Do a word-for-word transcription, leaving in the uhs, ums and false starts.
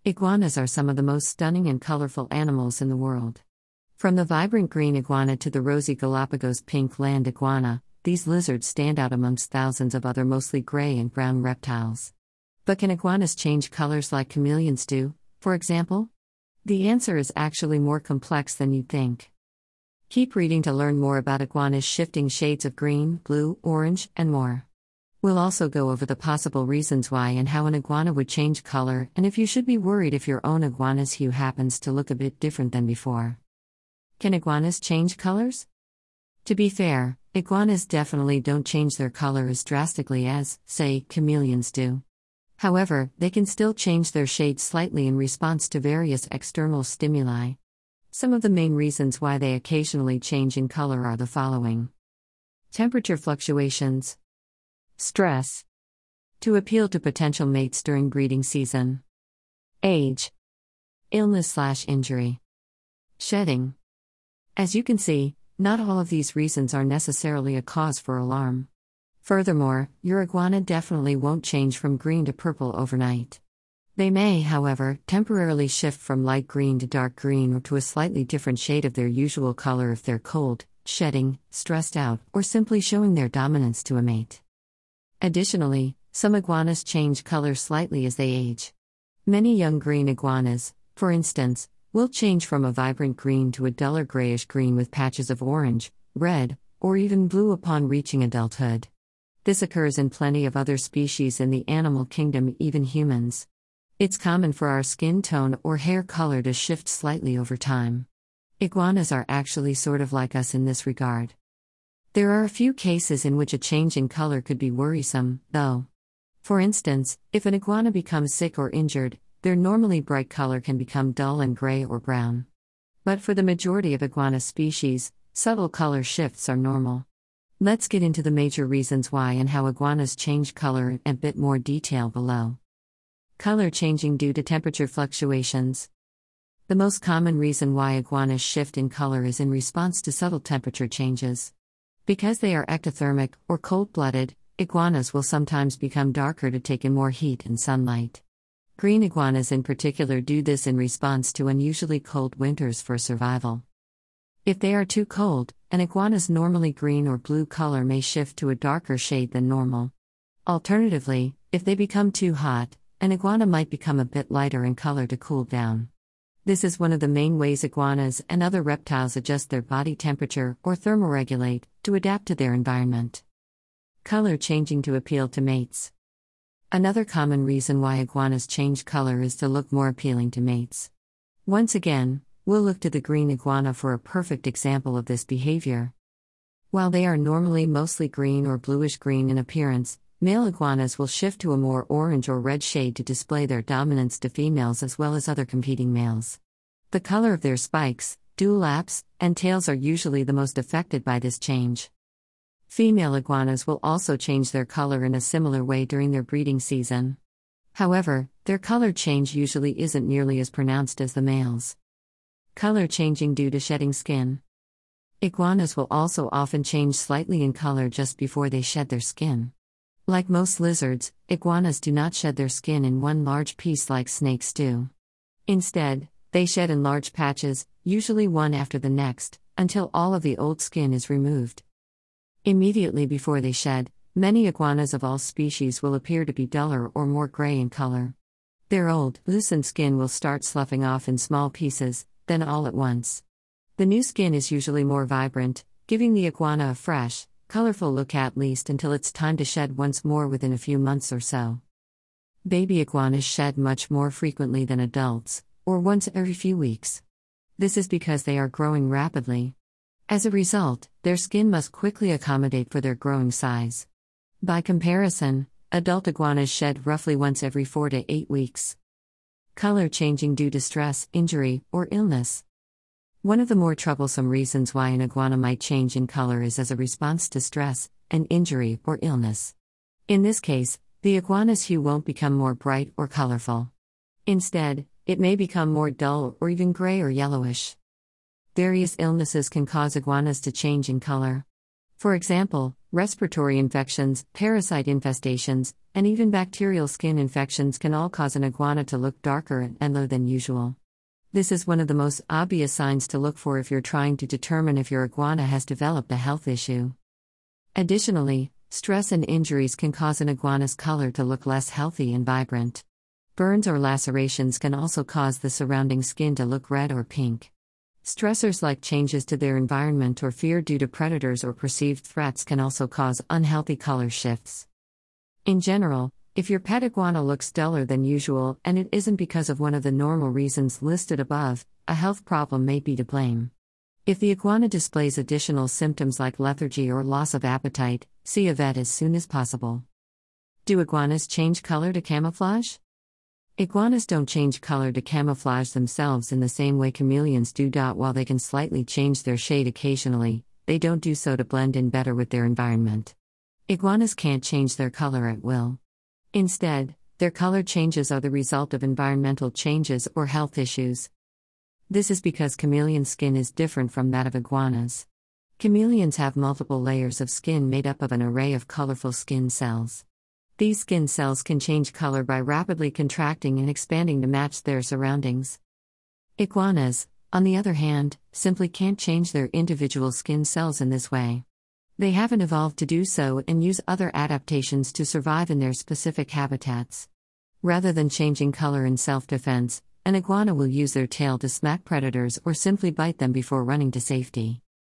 Iguanas are some of the most stunning and colorful animals in the world. From the vibrant green iguana to the rosy Galapagos pink land iguana, these lizards stand out amongst thousands of other mostly gray and brown reptiles. But can iguanas change colors like chameleons do, for example? The answer is actually more complex than you'd think. Keep reading to learn more about iguanas' shifting shades of green, blue, orange, and more. We'll also go over the possible reasons why and how an iguana would change color, and if you should be worried if your own iguana's hue happens to look a bit different than before. Can iguanas change colors? To be fair, iguanas definitely don't change their color as drastically as, say, chameleons do. However, they can still change their shade slightly in response to various external stimuli. Some of the main reasons why they occasionally change in color are the following: temperature fluctuations, stress, to appeal to potential mates during breeding season, age, illness/injury, shedding. As you can see, not all of these reasons are necessarily a cause for alarm. Furthermore, your iguana definitely won't change from green to purple overnight. They may, however, temporarily shift from light green to dark green or to a slightly different shade of their usual color if they're cold, shedding, stressed out, or simply showing their dominance to a mate. Additionally, some iguanas change color slightly as they age. Many young green iguanas, for instance, will change from a vibrant green to a duller grayish green with patches of orange, red, or even blue upon reaching adulthood. This occurs in plenty of other species in the animal kingdom, even humans. It's common for our skin tone or hair color to shift slightly over time. Iguanas are actually sort of like us in this regard. There are a few cases in which a change in color could be worrisome, though. For instance, if an iguana becomes sick or injured, their normally bright color can become dull and gray or brown. But for the majority of iguana species, subtle color shifts are normal. Let's get into the major reasons why and how iguanas change color in a bit more detail below. Color changing due to temperature fluctuations. The most common reason why iguanas shift in color is in response to subtle temperature changes. Because they are ectothermic, or cold-blooded, iguanas will sometimes become darker to take in more heat and sunlight. Green iguanas in particular do this in response to unusually cold winters for survival. If they are too cold, an iguana's normally green or blue color may shift to a darker shade than normal. Alternatively, if they become too hot, an iguana might become a bit lighter in color to cool down. This is one of the main ways iguanas and other reptiles adjust their body temperature or thermoregulate to adapt to their environment. Color changing to appeal to mates. Another common reason why iguanas change color is to look more appealing to mates. Once again, we'll look to the green iguana for a perfect example of this behavior. While they are normally mostly green or bluish-green in appearance, male iguanas will shift to a more orange or red shade to display their dominance to females as well as other competing males. The color of their spikes, dewlaps, and tails are usually the most affected by this change. Female iguanas will also change their color in a similar way during their breeding season. However, their color change usually isn't nearly as pronounced as the males. Color changing due to shedding skin. Iguanas will also often change slightly in color just before they shed their skin. Like most lizards, iguanas do not shed their skin in one large piece like snakes do. Instead, they shed in large patches, usually one after the next, until all of the old skin is removed. Immediately before they shed, many iguanas of all species will appear to be duller or more gray in color. Their old, loosened skin will start sloughing off in small pieces, then all at once. The new skin is usually more vibrant, giving the iguana a fresh, colorful look at least until it's time to shed once more within a few months or so. Baby iguanas shed much more frequently than adults, or once every few weeks. This is because they are growing rapidly. As a result, their skin must quickly accommodate for their growing size. By comparison, adult iguanas shed roughly once every four to eight weeks. Color changing due to stress, injury, or illness. One of the more troublesome reasons why an iguana might change in color is as a response to stress, an injury, or illness. In this case, the iguana's hue won't become more bright or colorful. Instead, it may become more dull or even gray or yellowish. Various illnesses can cause iguanas to change in color. For example, Respiratory infections, parasite infestations, and even bacterial skin infections can all cause an iguana to look darker and yellow than usual. This is one of the most obvious signs to look for if you're trying to determine if your iguana has developed a health issue. Additionally, stress and injuries can cause an iguana's color to look less healthy and vibrant. Burns or lacerations can also cause the surrounding skin to look red or pink. Stressors like changes to their environment or fear due to predators or perceived threats can also cause unhealthy color shifts. In general, if your pet iguana looks duller than usual and it isn't because of one of the normal reasons listed above, a health problem may be to blame. If the iguana displays additional symptoms like lethargy or loss of appetite, see a vet as soon as possible. Do iguanas change color to camouflage? Iguanas don't change color to camouflage themselves in the same way chameleons do. While they can slightly change their shade occasionally, they don't do so to blend in better with their environment. Iguanas can't change their color at will. Instead, their color changes are the result of environmental changes or health issues. This is because chameleon skin is different from that of iguanas. Chameleons have multiple layers of skin made up of an array of colorful skin cells. These skin cells can change color by rapidly contracting and expanding to match their surroundings. Iguanas, on the other hand, simply can't change their individual skin cells in this way. They haven't evolved to do so and use other adaptations to survive in their specific habitats. Rather than changing color in self-defense, an iguana will use their tail to smack predators or simply bite them before running to safety.